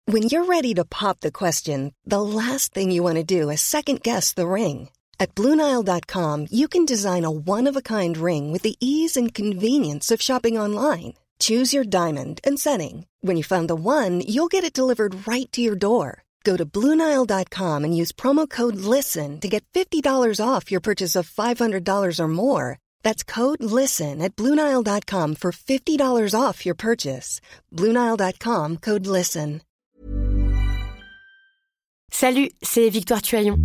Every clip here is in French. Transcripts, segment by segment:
When you're ready to pop the question, the last thing you want to do is second-guess the ring. At BlueNile.com, you can design a one-of-a-kind ring with the ease and convenience of shopping online. Choose your diamond and setting. When you find the one, you'll get it delivered right to your door. Go to BlueNile.com and use promo code LISTEN to get $50 off your purchase of $500 or more. That's code LISTEN at BlueNile.com for $50 off your purchase. BlueNile.com, code LISTEN. Salut, c'est Victoire Tuaillon.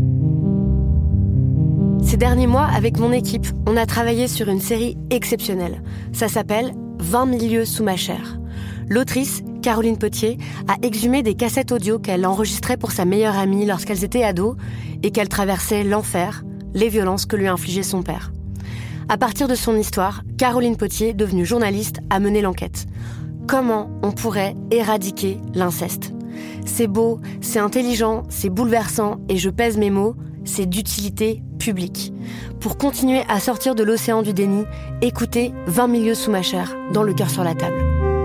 Ces derniers mois, avec mon équipe, on a travaillé sur une série exceptionnelle. Ça s'appelle 20 milieux sous ma chair. L'autrice, Caroline Potier, a exhumé des cassettes audio qu'elle enregistrait pour sa meilleure amie lorsqu'elles étaient ados et qu'elle traversait l'enfer, les violences que lui infligeait son père. À partir de son histoire, Caroline Potier, devenue journaliste, a mené l'enquête. Comment on pourrait éradiquer l'inceste ? C'est beau, c'est intelligent, c'est bouleversant et je pèse mes mots, c'est d'utilité publique. Pour continuer à sortir de l'océan du déni, écoutez 20 milieux sous ma chair, dans Le cœur sur la table.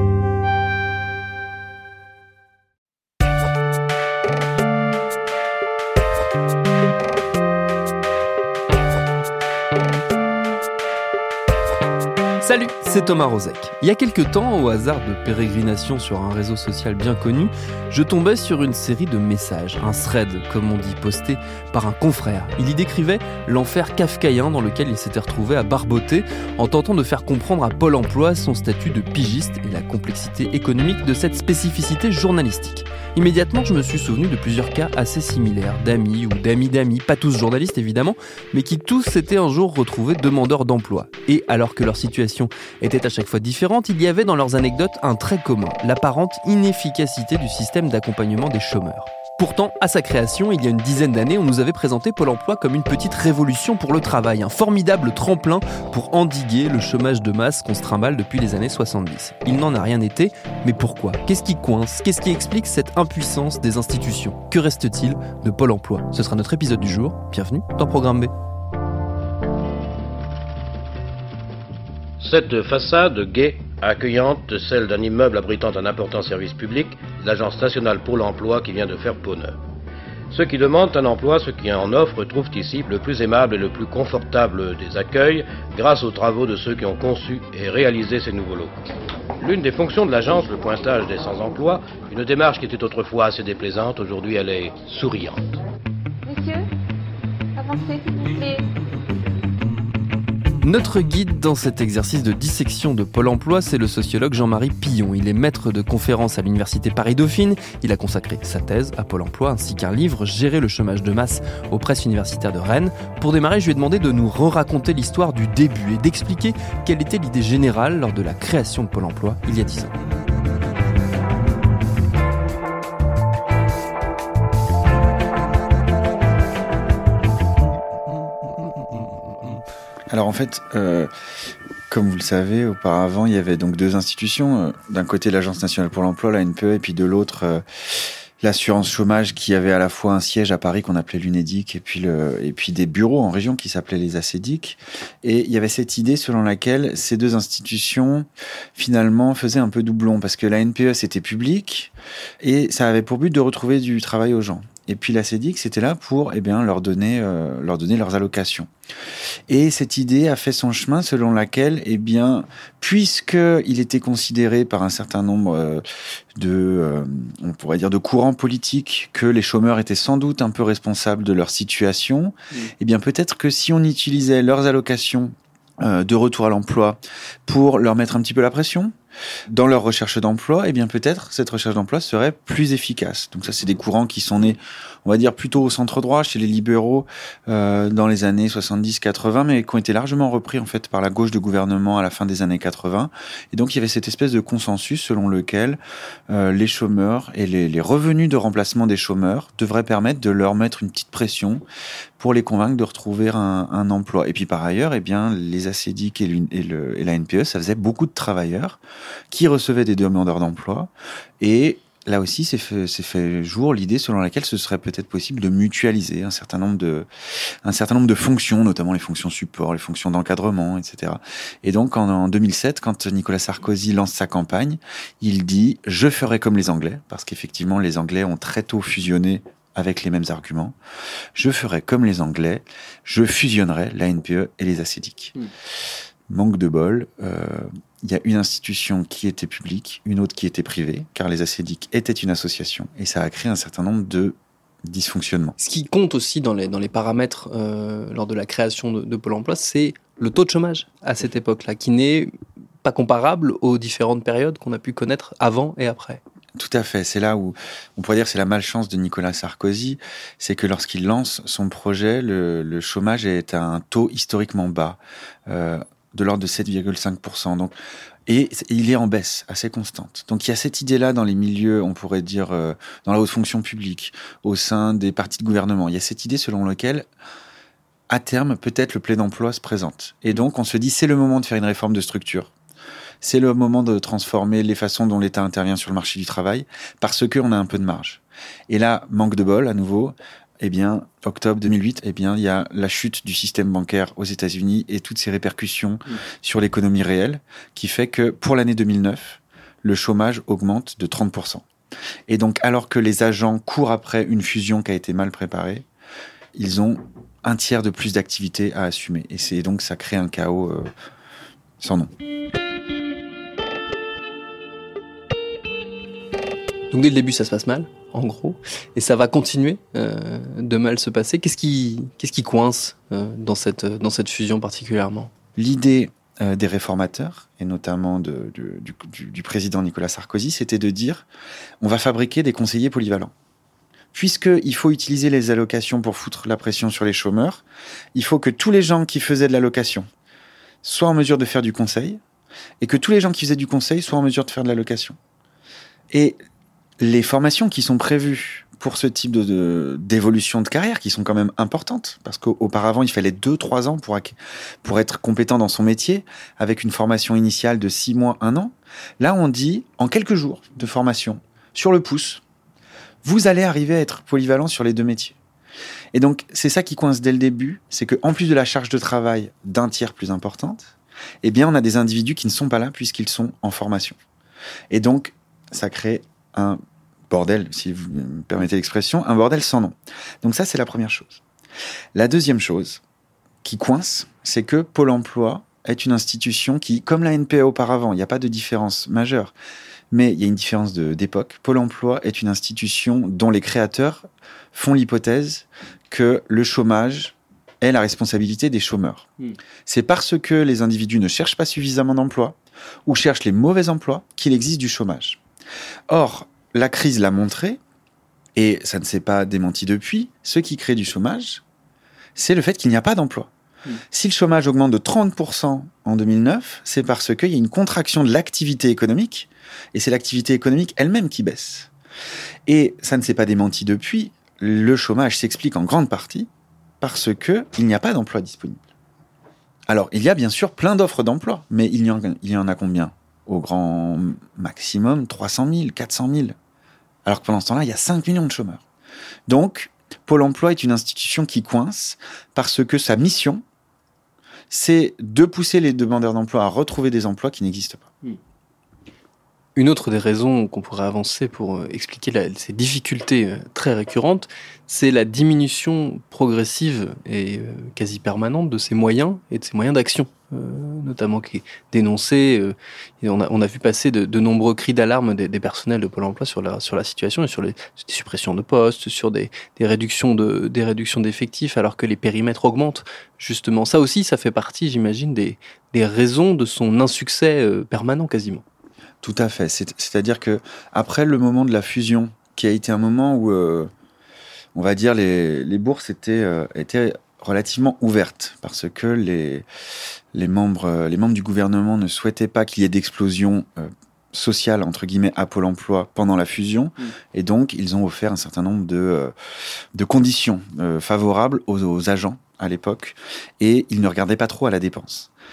Salut, c'est Thomas Rozek. Il y a quelques temps, au hasard de pérégrination sur un réseau social bien connu, je tombais sur une série de messages, un thread, comme on dit, posté par un confrère. Il y décrivait l'enfer kafkaïen dans lequel il s'était retrouvé à barboter en tentant de faire comprendre à Pôle emploi son statut de pigiste et la complexité économique de cette spécificité journalistique. Immédiatement, je me suis souvenu de plusieurs cas assez similaires, d'amis ou d'amis, pas tous journalistes évidemment, mais qui tous s'étaient un jour retrouvés demandeurs d'emploi. Et alors que leur situation était à chaque fois différente, il y avait dans leurs anecdotes un trait commun, l'apparente inefficacité du système d'accompagnement des chômeurs. Pourtant, à sa création, il y a une dizaine d'années, on nous avait présenté Pôle emploi comme une petite révolution pour le travail, un formidable tremplin pour endiguer le chômage de masse qu'on se trimballe depuis les années 70. Il n'en a rien été, mais pourquoi ? Qu'est-ce qui coince ? Qu'est-ce qui explique cette impuissance des institutions ? Que reste-t-il de Pôle emploi ? Ce sera notre épisode du jour. Bienvenue dans Programme B. Cette façade gaie, accueillante, celle d'un immeuble abritant un important service public, l'Agence nationale pour l'emploi qui vient de faire peau neuve. Ceux qui demandent un emploi, ceux qui en offrent, trouvent ici le plus aimable et le plus confortable des accueils, grâce aux travaux de ceux qui ont conçu et réalisé ces nouveaux locaux. L'une des fonctions de l'agence, le pointage des sans-emploi, une démarche qui était autrefois assez déplaisante, aujourd'hui elle est souriante. Messieurs, avancez s'il vous plaît. Notre guide dans cet exercice de dissection de Pôle emploi, c'est le sociologue Jean-Marie Pillon. Il est maître de conférences à l'université Paris-Dauphine. Il a consacré sa thèse à Pôle emploi ainsi qu'un livre, Gérer le chômage de masse, aux presses universitaires de Rennes. Pour démarrer, je lui ai demandé de nous raconter l'histoire du début et d'expliquer quelle était l'idée générale lors de la création de Pôle emploi il y a 10 ans. Alors en fait, comme vous le savez, auparavant, il y avait donc deux institutions. D'un côté, l'Agence nationale pour l'emploi, la NPE, et puis de l'autre, l'assurance chômage qui avait à la fois un siège à Paris qu'on appelait l'UNEDIC et puis des bureaux en région qui s'appelaient les ACEDIC. Et il y avait cette idée selon laquelle ces deux institutions finalement faisaient un peu doublon parce que la NPE c'était public et ça avait pour but de retrouver du travail aux gens. Et puis la CEDIC, c'était là pour leur donner leurs allocations. Et cette idée a fait son chemin selon laquelle, puisqu'il était considéré par un certain nombre on pourrait dire de courants politiques que les chômeurs étaient sans doute un peu responsables de leur situation, peut-être que si on utilisait leurs allocations de retour à l'emploi pour leur mettre un petit peu la pression dans leur recherche d'emploi, peut-être cette recherche d'emploi serait plus efficace. Donc ça, c'est des courants qui sont nés, on va dire, plutôt au centre-droit, chez les libéraux, dans les années 70-80, mais qui ont été largement repris, en fait, par la gauche de gouvernement à la fin des années 80. Et donc, il y avait cette espèce de consensus selon lequel les chômeurs et les revenus de remplacement des chômeurs devraient permettre de leur mettre une petite pression pour les convaincre de retrouver un emploi. Et puis, par ailleurs, les ACEDIC et la NPE, ça faisait beaucoup de travailleurs qui recevaient des demandeurs d'emploi et là aussi, s'est fait jour l'idée selon laquelle ce serait peut-être possible de mutualiser un certain nombre de fonctions, notamment les fonctions support, les fonctions d'encadrement, etc. Et donc, en 2007, quand Nicolas Sarkozy lance sa campagne, il dit « Je ferai comme les Anglais », parce qu'effectivement, les Anglais ont très tôt fusionné avec les mêmes arguments. « Je ferai comme les Anglais, je fusionnerai la NPE et les ACDIC ». Manque de bol, il y a une institution qui était publique, une autre qui était privée, car les ACDIC étaient une association, et ça a créé un certain nombre de dysfonctionnements. Ce qui compte aussi dans les paramètres lors de la création de Pôle emploi, c'est le taux de chômage à cette époque-là, qui n'est pas comparable aux différentes périodes qu'on a pu connaître avant et après. Tout à fait. C'est là où on pourrait dire que c'est la malchance de Nicolas Sarkozy, c'est que lorsqu'il lance son projet, le chômage est à un taux historiquement bas, de l'ordre de 7,5%. Donc, et il est en baisse assez constante. Donc il y a cette idée-là dans les milieux, on pourrait dire, dans la haute fonction publique, au sein des partis de gouvernement. Il y a cette idée selon laquelle, à terme, peut-être le plein emploi se présente. Et donc on se dit, c'est le moment de faire une réforme de structure. C'est le moment de transformer les façons dont l'État intervient sur le marché du travail, parce qu'on a un peu de marge. Et là, manque de bol, à nouveau, octobre 2008, il y a la chute du système bancaire aux États-Unis et toutes ses répercussions sur l'économie réelle, qui fait que pour l'année 2009, le chômage augmente de 30%. Et donc, alors que les agents courent après une fusion qui a été mal préparée, ils ont un tiers de plus d'activité à assumer. Et donc, ça crée un chaos sans nom. Donc dès le début, ça se passe mal, en gros, et ça va continuer de mal se passer. Qu'est-ce qui coince dans cette fusion particulièrement ? L'idée des réformateurs, et notamment du président Nicolas Sarkozy, c'était de dire on va fabriquer des conseillers polyvalents. Puisqu'il faut utiliser les allocations pour foutre la pression sur les chômeurs, il faut que tous les gens qui faisaient de l'allocation soient en mesure de faire du conseil, et que tous les gens qui faisaient du conseil soient en mesure de faire de l'allocation. Et les formations qui sont prévues pour ce type d'évolution de carrière, qui sont quand même importantes, parce qu'auparavant, il fallait 2-3 ans pour être compétent dans son métier, avec une formation initiale de 6 mois, 1 an. Là, on dit, en quelques jours de formation, sur le pouce, vous allez arriver à être polyvalent sur les 2 métiers. Et donc, c'est ça qui coince dès le début, c'est qu'en plus de la charge de travail d'un tiers plus importante, on a des individus qui ne sont pas là puisqu'ils sont en formation. Et donc, ça crée un bordel, si vous me permettez l'expression, un bordel sans nom. Donc ça, c'est la première chose. La deuxième chose qui coince, c'est que Pôle emploi est une institution qui, comme la NPE auparavant, il n'y a pas de différence majeure, mais il y a une différence d'époque. Pôle emploi est une institution dont les créateurs font l'hypothèse que le chômage est la responsabilité des chômeurs. C'est parce que les individus ne cherchent pas suffisamment d'emplois ou cherchent les mauvais emplois qu'il existe du chômage. Or, la crise l'a montré, et ça ne s'est pas démenti depuis, ce qui crée du chômage, c'est le fait qu'il n'y a pas d'emploi. Si le chômage augmente de 30% en 2009, c'est parce qu'il y a une contraction de l'activité économique, et c'est l'activité économique elle-même qui baisse. Et ça ne s'est pas démenti depuis, le chômage s'explique en grande partie parce qu'il n'y a pas d'emploi disponible. Alors, il y a bien sûr plein d'offres d'emploi, mais il y en a combien ? Au grand maximum, 300 000, 400 000. Alors que pendant ce temps-là, il y a 5 millions de chômeurs. Donc, Pôle emploi est une institution qui coince parce que sa mission, c'est de pousser les demandeurs d'emploi à retrouver des emplois qui n'existent pas. Une autre des raisons qu'on pourrait avancer pour expliquer ces difficultés très récurrentes, c'est la diminution progressive et quasi permanente de ces moyens et de ces moyens d'action, notamment qui est dénoncé. Et on a vu passer de nombreux cris d'alarme des personnels de Pôle emploi sur la situation et sur des suppressions de postes, sur des réductions d'effectifs, alors que les périmètres augmentent. Justement, ça aussi, ça fait partie, j'imagine, des raisons de son insuccès permanent quasiment. Tout à fait. C'est-à-dire que après le moment de la fusion, qui a été un moment où, on va dire, les bourses étaient relativement ouvertes, parce que les membres du gouvernement ne souhaitaient pas qu'il y ait d'explosion sociale, entre guillemets, à Pôle emploi pendant la fusion, et donc ils ont offert un certain nombre de conditions favorables aux agents à l'époque, et ils ne regardaient pas trop à la dépense.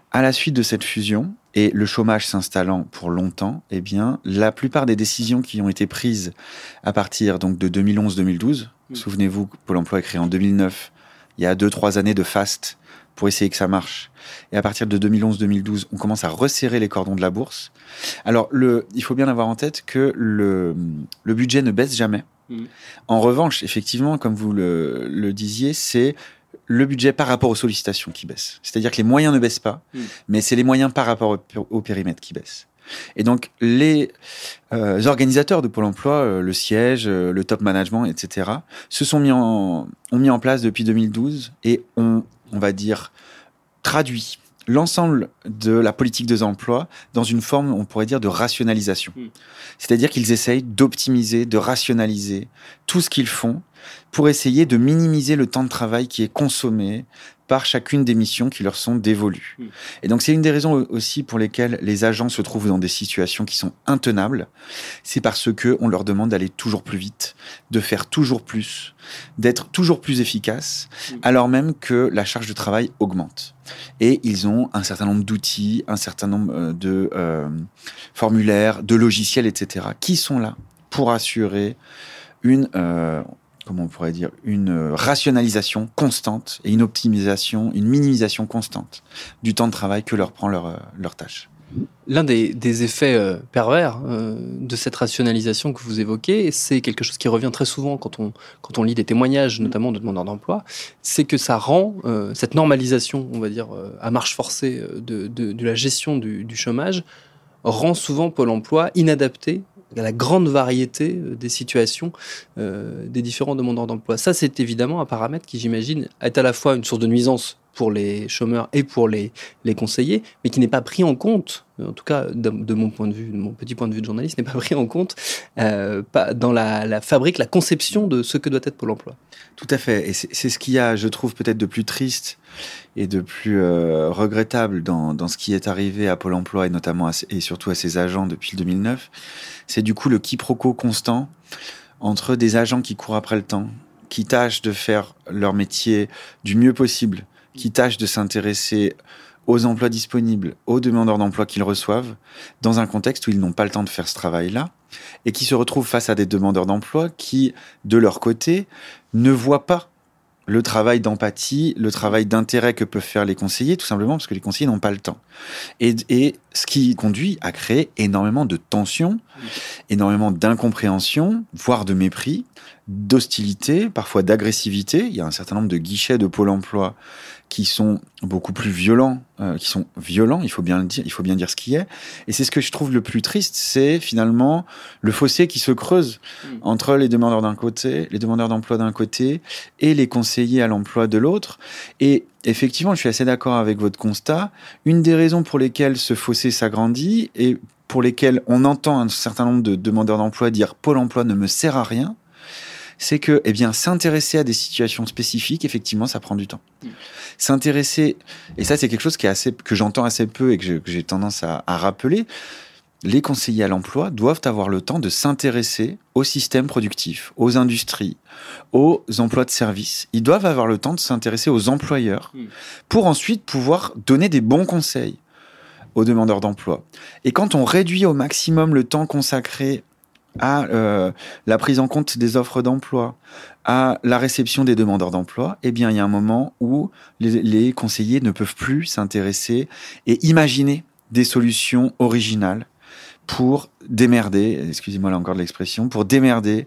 À la suite de cette fusion et le chômage s'installant pour longtemps, eh bien, la plupart des décisions qui ont été prises à partir donc de 2011-2012, souvenez-vous, Pôle emploi est créé en 2009, il y a 2-3 années de faste pour essayer que ça marche. Et à partir de 2011-2012, on commence à resserrer les cordons de la bourse. Alors, il faut bien avoir en tête que le budget ne baisse jamais. En revanche, effectivement, comme vous le disiez, c'est le budget par rapport aux sollicitations qui baisse. C'est-à-dire que les moyens ne baissent pas, mais c'est les moyens par rapport au périmètre qui baissent. Et donc, les organisateurs de Pôle emploi, le siège, le top management, etc., ont mis en place depuis 2012 et on va dire, traduit l'ensemble de la politique des emplois dans une forme, on pourrait dire, de rationalisation. C'est-à-dire qu'ils essayent d'optimiser, de rationaliser tout ce qu'ils font pour essayer de minimiser le temps de travail qui est consommé par chacune des missions qui leur sont dévolues. Et donc, c'est une des raisons aussi pour lesquelles les agents se trouvent dans des situations qui sont intenables. C'est parce que on leur demande d'aller toujours plus vite, de faire toujours plus, d'être toujours plus efficace, alors même que la charge de travail augmente. Et ils ont un certain nombre d'outils, un certain nombre de formulaires, de logiciels, etc., qui sont là pour assurer une rationalisation constante et une optimisation, une minimisation constante du temps de travail que leur prend leur tâche. L'un des effets pervers de cette rationalisation que vous évoquez, c'est quelque chose qui revient très souvent quand on lit des témoignages, notamment de demandeurs d'emploi, c'est que ça rend cette normalisation, on va dire, à marche forcée de la gestion du chômage, rend souvent Pôle emploi inadapté à la grande variété des situations des différents demandeurs d'emploi. Ça, c'est évidemment un paramètre qui, j'imagine, est à la fois une source de nuisance pour les chômeurs et pour les conseillers, mais qui n'est pas pris en compte, en tout cas de mon point de vue, de mon petit point de vue de journaliste, n'est pas pris en compte dans la fabrique, la conception de ce que doit être Pôle emploi. Tout à fait. Et c'est ce qu'il y a, je trouve, peut-être de plus triste et de plus regrettable dans ce qui est arrivé à Pôle emploi et notamment et surtout à ses agents depuis le 2009. C'est du coup le quiproquo constant entre des agents qui courent après le temps, qui tâchent de faire leur métier du mieux possible, qui tâchent de s'intéresser aux emplois disponibles, aux demandeurs d'emploi qu'ils reçoivent, dans un contexte où ils n'ont pas le temps de faire ce travail-là, et qui se retrouvent face à des demandeurs d'emploi qui, de leur côté, ne voient pas le travail d'empathie, le travail d'intérêt que peuvent faire les conseillers, tout simplement parce que les conseillers n'ont pas le temps. Et ce qui conduit à créer énormément de tensions, énormément d'incompréhension, voire de mépris, d'hostilité, parfois d'agressivité. Il y a un certain nombre de guichets de Pôle emploi qui sont beaucoup plus violents, il faut bien le dire, il faut bien dire ce qui est. Et c'est ce que je trouve le plus triste, c'est finalement le fossé qui se creuse entre les demandeurs d'un côté, les demandeurs d'emploi d'un côté, et les conseillers à l'emploi de l'autre. Et effectivement, je suis assez d'accord avec votre constat. Une des raisons pour lesquelles ce fossé s'agrandit et pour lesquelles on entend un certain nombre de demandeurs d'emploi dire « Pôle emploi ne me sert à rien », c'est que, s'intéresser à des situations spécifiques, effectivement, ça prend du temps. S'intéresser, et ça, c'est quelque chose que j'entends assez peu et que j'ai tendance à rappeler, les conseillers à l'emploi doivent avoir le temps de s'intéresser au système productif, aux industries, aux emplois de service. Ils doivent avoir le temps de s'intéresser aux employeurs pour ensuite pouvoir donner des bons conseils aux demandeurs d'emploi. Et quand on réduit au maximum le temps consacré à la prise en compte des offres d'emploi, à la réception des demandeurs d'emploi, il y a un moment où les conseillers ne peuvent plus s'intéresser et imaginer des solutions originales pour démerder, excusez-moi là encore de l'expression, pour démerder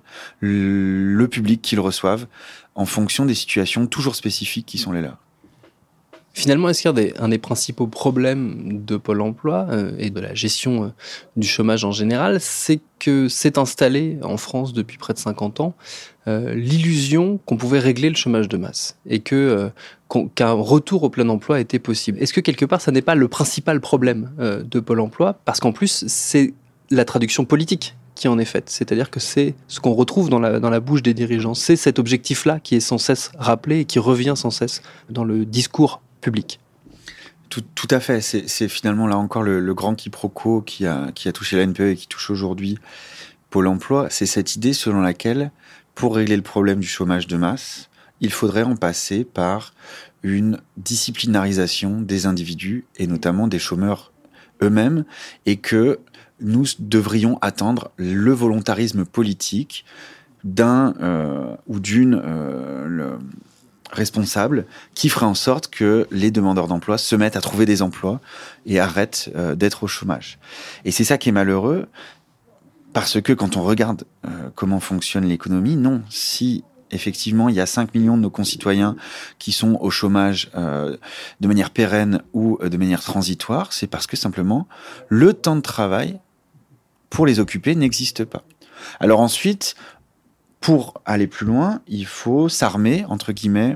le public qu'ils reçoivent en fonction des situations toujours spécifiques qui sont les leurs. Finalement, est-ce qu'il y a un des principaux problèmes de Pôle emploi et de la gestion du chômage en général, c'est que s'est installé en France depuis près de 50 ans l'illusion qu'on pouvait régler le chômage de masse et qu'un retour au plein emploi était possible. Est-ce que quelque part, ça n'est pas le principal problème de Pôle emploi? Parce qu'en plus, c'est la traduction politique qui en est faite. C'est-à-dire que c'est ce qu'on retrouve dans la bouche des dirigeants. C'est cet objectif-là qui est sans cesse rappelé et qui revient sans cesse dans le discours public. Tout à fait. C'est finalement là encore le grand quiproquo qui a touché la NPE et qui touche aujourd'hui Pôle emploi. C'est cette idée selon laquelle, pour régler le problème du chômage de masse, il faudrait en passer par une disciplinarisation des individus et notamment des chômeurs eux-mêmes, et que nous devrions attendre le volontarisme politique d'un ou d'une responsable qui ferait en sorte que les demandeurs d'emploi se mettent à trouver des emplois et arrêtent d'être au chômage. Et c'est ça qui est malheureux, parce que quand on regarde comment fonctionne l'économie, non, si effectivement il y a 5 millions de nos concitoyens qui sont au chômage de manière pérenne ou de manière transitoire, c'est parce que simplement le temps de travail pour les occuper n'existe pas. Alors ensuite, pour aller plus loin, il faut s'armer, entre guillemets,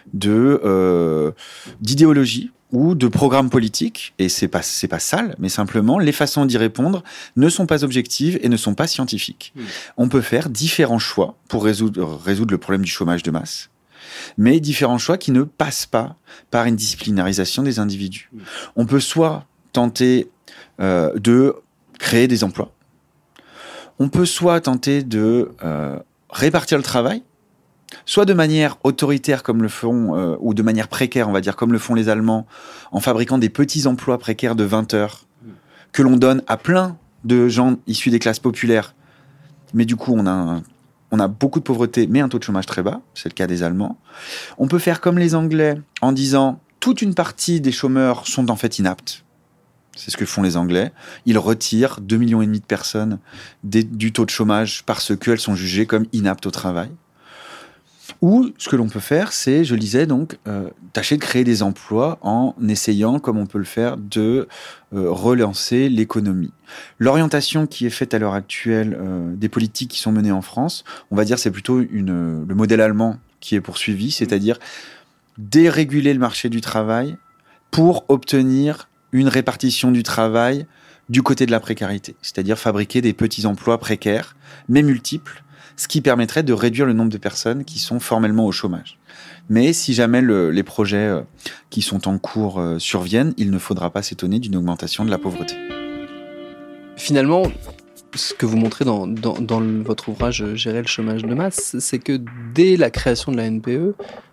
d'idéologie ou de programmes politiques, et c'est pas sale, mais simplement les façons d'y répondre ne sont pas objectives et ne sont pas scientifiques. On peut faire différents choix pour résoudre le problème du chômage de masse, mais différents choix qui ne passent pas par une disciplinarisation des individus. On peut soit tenter de créer des emplois, on peut soit tenter de répartir le travail, soit de manière autoritaire comme le font, ou de manière précaire, on va dire, comme le font les Allemands, en fabriquant des petits emplois précaires de 20 heures, que l'on donne à plein de gens issus des classes populaires. Mais du coup, on a beaucoup de pauvreté, mais un taux de chômage très bas, c'est le cas des Allemands. On peut faire comme les Anglais, en disant, toute une partie des chômeurs sont en fait inaptes. C'est ce que font les Anglais. Ils retirent 2,5 millions de personnes du taux de chômage parce qu'elles sont jugées comme inaptes au travail. Ou ce que l'on peut faire, c'est, je le disais donc, tâcher de créer des emplois en essayant, comme on peut le faire, de relancer l'économie. L'orientation qui est faite à l'heure actuelle des politiques qui sont menées en France, on va dire c'est plutôt le modèle allemand qui est poursuivi, c'est-à-dire déréguler le marché du travail pour obtenir une répartition du travail du côté de la précarité, c'est-à-dire fabriquer des petits emplois précaires, mais multiples, ce qui permettrait de réduire le nombre de personnes qui sont formellement au chômage. Mais si jamais les projets qui sont en cours surviennent, il ne faudra pas s'étonner d'une augmentation de la pauvreté. Finalement, ce que vous montrez dans votre ouvrage « Gérer le chômage de masse », c'est que dès la création de la NPE,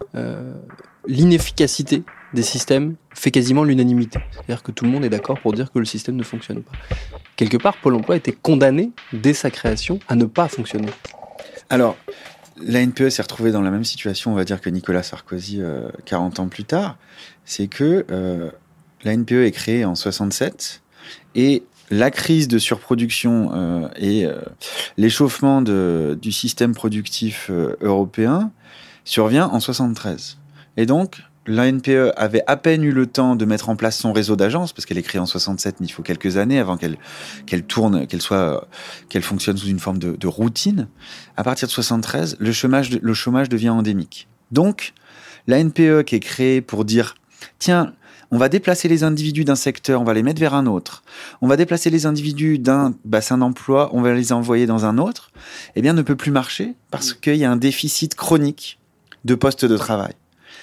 l'inefficacité des systèmes fait quasiment l'unanimité. C'est-à-dire que tout le monde est d'accord pour dire que le système ne fonctionne pas. Quelque part, Pôle emploi était condamné, dès sa création, à ne pas fonctionner. Alors, la NPE s'est retrouvée dans la même situation, on va dire, que Nicolas Sarkozy 40 ans plus tard. C'est que la NPE est créée en 67 et la crise de surproduction et l'échauffement du système productif européen survient en 73. Et donc, la NPE avait à peine eu le temps de mettre en place son réseau d'agences, parce qu'elle est créée en 67, mais il faut quelques années avant qu'elle tourne, qu'elle fonctionne sous une forme de routine. À partir de 73, le chômage devient endémique. Donc, la NPE qui est créée pour dire, tiens, on va déplacer les individus d'un secteur, on va les mettre vers un autre. On va déplacer les individus d'un bassin d'emploi, on va les envoyer dans un autre, eh bien, ne peut plus marcher parce qu'il y a un déficit chronique de postes de travail.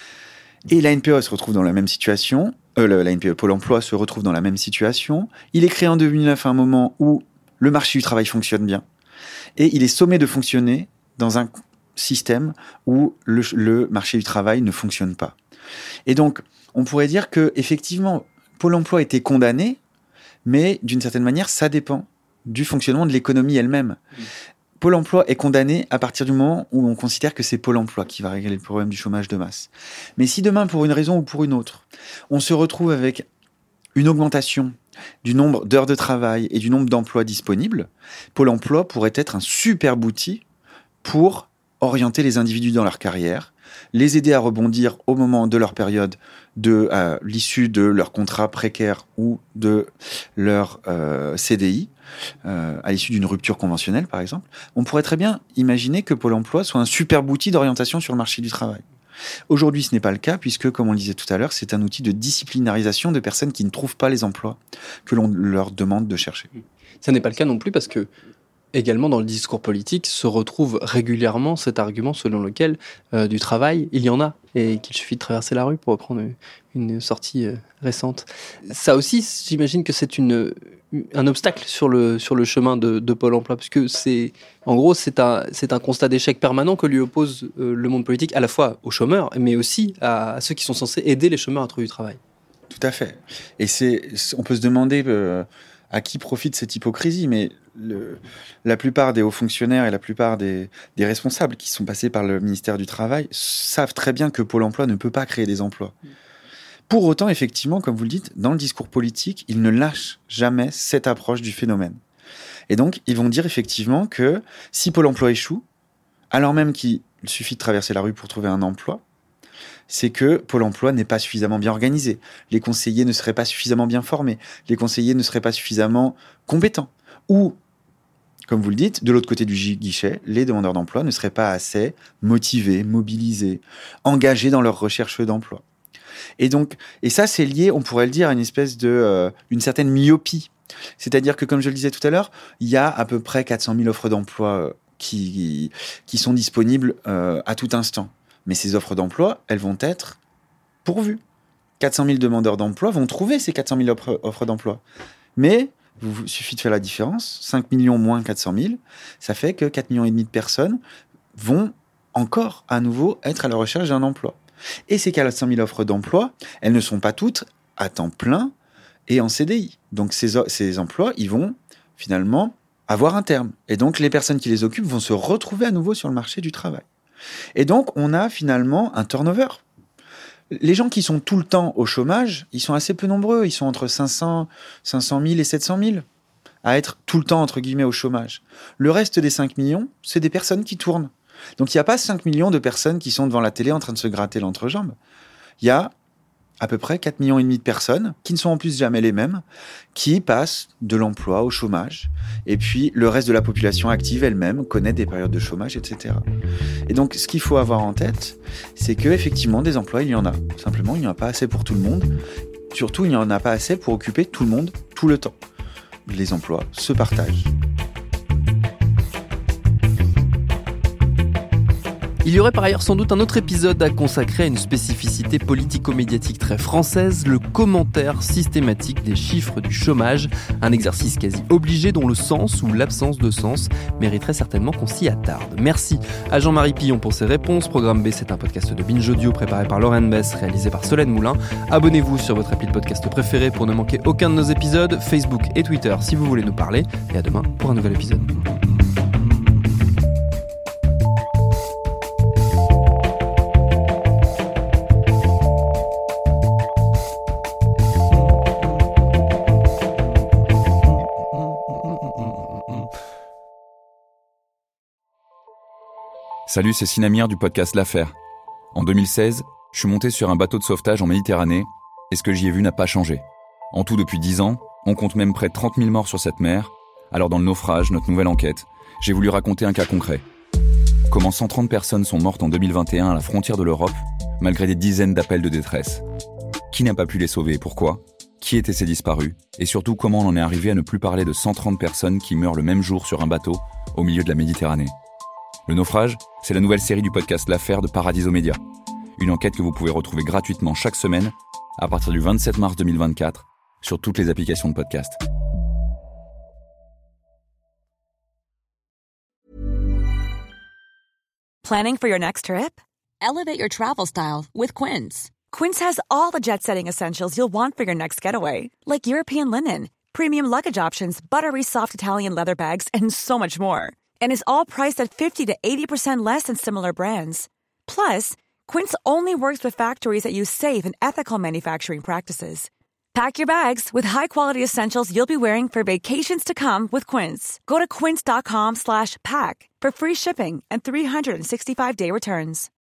Et la NPE se retrouve dans la même situation. La NPE Pôle emploi se retrouve dans la même situation. Il est créé en 2009 à un moment où le marché du travail fonctionne bien. Et il est sommé de fonctionner dans un système où le marché du travail ne fonctionne pas. Et donc, on pourrait dire que effectivement, Pôle emploi était condamné, mais d'une certaine manière, ça dépend du fonctionnement de l'économie elle-même. Pôle emploi est condamné à partir du moment où on considère que c'est Pôle emploi qui va régler le problème du chômage de masse. Mais si demain, pour une raison ou pour une autre, on se retrouve avec une augmentation du nombre d'heures de travail et du nombre d'emplois disponibles, Pôle emploi pourrait être un superbe outil pour orienter les individus dans leur carrière, les aider à rebondir au moment de leur période à l'issue de leur contrat précaire ou de leur CDI, à l'issue d'une rupture conventionnelle, par exemple. On pourrait très bien imaginer que Pôle emploi soit un superbe outil d'orientation sur le marché du travail. Aujourd'hui, ce n'est pas le cas, puisque, comme on le disait tout à l'heure, c'est un outil de disciplinarisation de personnes qui ne trouvent pas les emplois que l'on leur demande de chercher. Ça n'est pas le cas non plus parce que également dans le discours politique se retrouve régulièrement cet argument selon lequel du travail, il y en a, et qu'il suffit de traverser la rue pour reprendre une sortie récente. Ça aussi, j'imagine que c'est un obstacle sur le chemin de Pôle emploi, puisque c'est un constat d'échec permanent que lui oppose le monde politique, à la fois aux chômeurs, mais aussi à ceux qui sont censés aider les chômeurs à trouver du travail. Tout à fait. Et on peut se demander à qui profite cette hypocrisie, mais la plupart des hauts fonctionnaires et la plupart des responsables qui sont passés par le ministère du Travail savent très bien que Pôle emploi ne peut pas créer des emplois. Pour autant, effectivement, comme vous le dites, dans le discours politique, ils ne lâchent jamais cette approche du phénomène. Et donc, ils vont dire effectivement que si Pôle emploi échoue, alors même qu'il suffit de traverser la rue pour trouver un emploi, c'est que Pôle emploi n'est pas suffisamment bien organisé. Les conseillers ne seraient pas suffisamment bien formés. Les conseillers ne seraient pas suffisamment compétents. Ou, comme vous le dites, de l'autre côté du guichet, les demandeurs d'emploi ne seraient pas assez motivés, mobilisés, engagés dans leur recherche d'emploi. Et ça, c'est lié, on pourrait le dire, à une espèce une certaine myopie. C'est-à-dire que, comme je le disais tout à l'heure, il y a à peu près 400 000 offres d'emploi qui sont disponibles à tout instant. Mais ces offres d'emploi, elles vont être pourvues. 400 000 demandeurs d'emploi vont trouver ces 400 000 offres d'emploi. Mais il suffit de faire la différence. 5 millions moins 400 000, ça fait que 4,5 millions de personnes vont encore à nouveau être à la recherche d'un emploi. Et ces 400 000 offres d'emploi, elles ne sont pas toutes à temps plein et en CDI. Donc ces emplois, ils vont finalement avoir un terme. Et donc les personnes qui les occupent vont se retrouver à nouveau sur le marché du travail. Et donc on a finalement un turnover. Les gens qui sont tout le temps au chômage, ils sont assez peu nombreux. Ils sont entre 500 000 et 700 000 à être tout le temps, entre guillemets, au chômage. Le reste des 5 millions, c'est des personnes qui tournent. Donc il n'y a pas 5 millions de personnes qui sont devant la télé en train de se gratter l'entrejambe. Il y a à peu près 4,5 millions de personnes, qui ne sont en plus jamais les mêmes, qui passent de l'emploi au chômage. Et puis le reste de la population active elle-même connaît des périodes de chômage, etc. Et donc ce qu'il faut avoir en tête, c'est qu'effectivement des emplois, il y en a. Simplement, il n'y en a pas assez pour tout le monde. Surtout, il n'y en a pas assez pour occuper tout le monde, tout le temps. Les emplois se partagent. Il y aurait par ailleurs sans doute un autre épisode à consacrer à une spécificité politico-médiatique très française, le commentaire systématique des chiffres du chômage, un exercice quasi obligé dont le sens ou l'absence de sens mériterait certainement qu'on s'y attarde. Merci à Jean-Marie Pillon pour ses réponses. Programme B, c'est un podcast de Binge Audio préparé par Lorraine Bess, réalisé par Solène Moulin. Abonnez-vous sur votre appli de podcast préféré pour ne manquer aucun de nos épisodes, Facebook et Twitter si vous voulez nous parler. Et à demain pour un nouvel épisode. Salut, c'est Sinamir du podcast L'Affaire. En 2016, je suis monté sur un bateau de sauvetage en Méditerranée et ce que j'y ai vu n'a pas changé. En tout, depuis 10 ans, on compte même près de 30 000 morts sur cette mer. Alors dans le naufrage, notre nouvelle enquête, j'ai voulu raconter un cas concret. Comment 130 personnes sont mortes en 2021 à la frontière de l'Europe, malgré des dizaines d'appels de détresse. Qui n'a pas pu les sauver et pourquoi ? Qui étaient ces disparus ? Et surtout, comment on en est arrivé à ne plus parler de 130 personnes qui meurent le même jour sur un bateau au milieu de la Méditerranée ? Le naufrage, c'est la nouvelle série du podcast L'Affaire de Paradiso Média. Une enquête que vous pouvez retrouver gratuitement chaque semaine à partir du 27 mars 2024 sur toutes les applications de podcast. Planning for your next trip? Elevate your travel style with Quince. Quince has all the jet-setting essentials you'll want for your next getaway, like European linen, premium luggage options, buttery soft Italian leather bags, and so much more. And is all priced at 50 to 80% less than similar brands. Plus, Quince only works with factories that use safe and ethical manufacturing practices. Pack your bags with high-quality essentials you'll be wearing for vacations to come with Quince. Go to quince.com/pack for free shipping and 365-day returns.